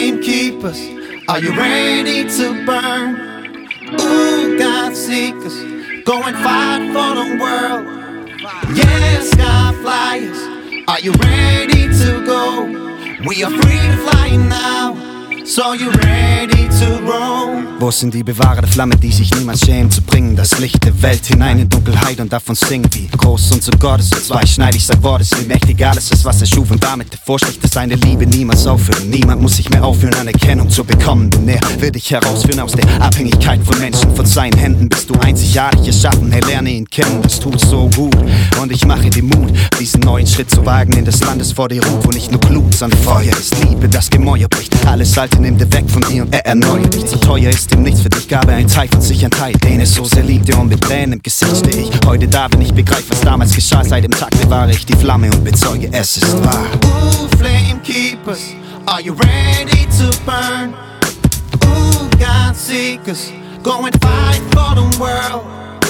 flame keepers, are you ready to burn? Ooh, God seekers, go and fight for the world. Yeah, sky flyers, are you ready to go? We are free to fly now, so you ready to roam? Wo sind die Bewahrer der Flamme, die sich niemals schämen zu bringen? Das Licht der Welt hinein in Dunkelheit und davon singen. Wie groß unser Gott ist, und zweischneidig sein Wort ist, wie mächtig alles ist, was er schuf. Und damit der Vorschrift, dass seine Liebe niemals aufhört. Niemand muss sich mehr aufhören, Anerkennung zu bekommen. Denn er wird dich herausführen aus der Abhängigkeit von Menschen. Von seinen Händen bist du einzigartig erschaffen. Hey, lerne ihn kennen, das tut so gut. Und ich mache dir Mut, diesen neuen Schritt zu wagen in das Land, das vor dir ruht, wo nicht nur Glut, sondern Feuer ist. Liebe, das Gemäuer bricht. Alles Alte nimmt er weg von dir und er erneuert dich. Zu teuer ist ihm nichts, für dich gab er ein Teil von sich, ein Teil, den er so sehr liebte. Und mit Tränen im Gesicht stehe ich heute da, wenn ich begreife, was damals geschah. Seit dem Tag bewahre ich die Flamme und bezeuge, es ist wahr. Ooh, flame keepers, are you ready to burn? Ooh, God seekers, go and fight for the world.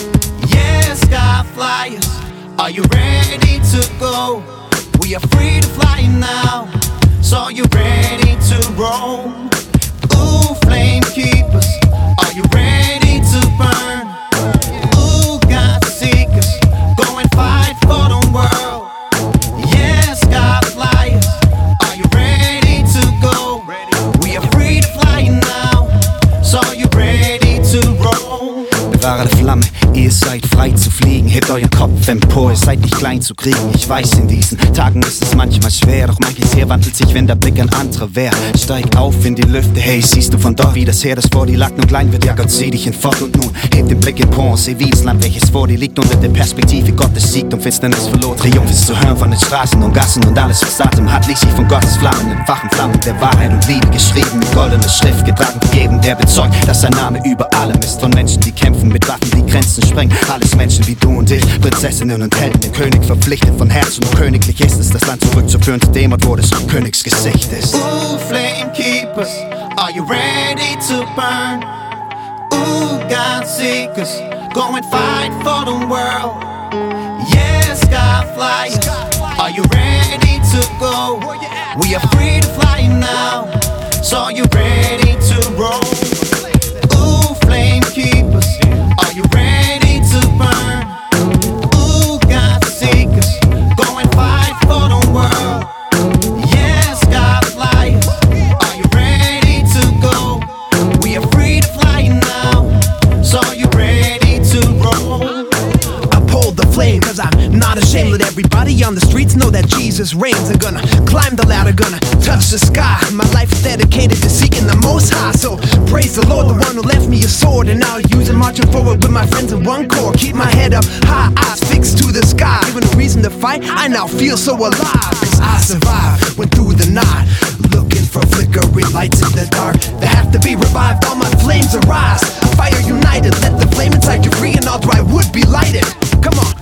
Yeah, sky flyers, are you ready to go? We are free to fly now, so you ready to roam? Ooh, flame keepers, are you ready to burn? Ooh, God seekers, go and fight for the world. Yeah, sky flyers, are you ready to go? We are free to fly now, so you ready to roam? Bewahrer der Flamme, ihr seid frei zu fliegen. Hebt euren Kopf empor, ihr seid nicht klein zu kriegen. Ich weiß, in diesen Tagen ist es manchmal schwer, doch manches Heer wandelt sich, wenn der Blick ein anderer wäre. Steig auf in die Lüfte, hey, siehst du von dort, wie das Heer, das vor dir lag und klein wird, ja Gott, sieh dich hinfort. Und nun heb den Blick empor, seh wie das Land, welches vor dir liegt, unter der Perspektive Gottes siegt und Finsternis verlor. Triumph ist zu hören von den Straßen und Gassen und alles, was Atem hat, ließ sich von Gottes Flammen entfachen. Flammen der Wahrheit und Liebe geschrieben, mit goldener Schrift getragen für jeden, der bezeugt, dass sein Name über allem ist. Von Menschen, die kämpfen mit Waffen, die Grenzen sprengen, alles Menschen wie du und ich, Prinzessinnen und Helden, den König verpflichtet von Herzen und königlich ist es, das Land zurückzuführen zu dem Ort, wo das Königsgesicht ist. Ooh, flame keepers, are you ready to burn? Ooh, God seekers, go and fight for the world. Yeah, sky flyers, are you ready to go? We are free to fly now, so you ready to roam? Ooh, flame keepers, are you ready to burn? Ooh, God seekers, go and fight for the world. Yeah, sky flyers, are you ready to go? We are free to fly now, so you ready to roll? I pulled the flame cause I'm not ashamed. Let everybody on the streets know that Jesus reigns. I'm gonna climb the ladder, gonna touch the sky. My life is dedicated to seeking the Most High, so praise the Lord, the one who left me a sword. And I'll use it marching forward with my friends in one core. Keep my head up high, eyes fixed to the sky. Given a reason to fight, I now feel so alive. Cause I survived, went through the night, looking for flickering lights in the dark that have to be revived. All my flames arise, fire united. Let the flame inside you free and all dry wood be lighted. Come on.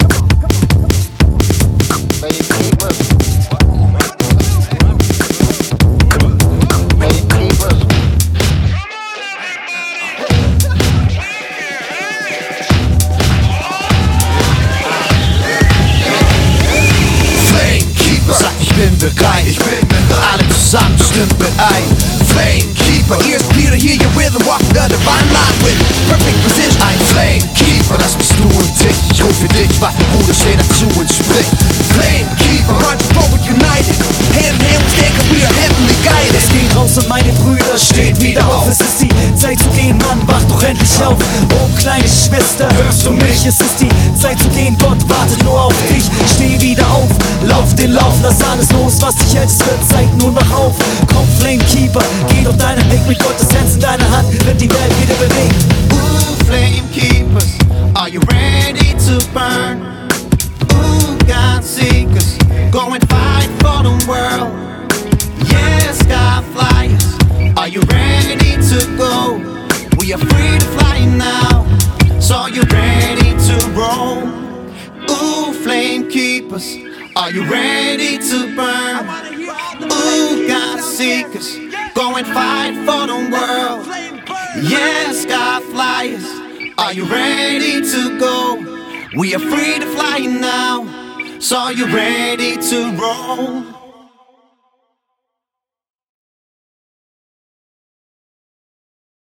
Ich bin bereit, alle zusammen stimmt mit ein. Flame Keeper, ears clear to hear your rhythm, walking the divine line with perfect precision. Ein Flame Keeper, das bist du und ich. Ich ruf für dich, was der Bruder steht dazu und spricht. Flame Keeper, marching forward united, hand in hand we stand 'cause we are heavenly guided. Es geht raus und meine Brüder, steht wieder auf. Es ist die Zeit zu gehen, Mann, wach doch endlich auf. Oh kleine Schwester, hörst du mich? Es ist die Zeit zu gehen, Gott wartet nur auf dich. Steh wieder auf, lauf den Lauf, lass alles los, was dich hält, es wird Zeit, nun wach auf. Komm Flame Keeper, geh auf deinen Weg mit Gottes Herz in deiner Hand, wird die Welt wieder bewegt. Ooh, Flame Keepers, are you ready to burn? Ooh, God seekers, go and fight for the world. Yeah, sky flyers, are you ready to go? We are free to fly now, so you ready to roam? Ooh, Flame Keepers, are you ready to burn? Ooh, God seekers, go and fight for the world. Yeah, sky flyers, are you ready to go? We are free to fly now, so you ready to roll?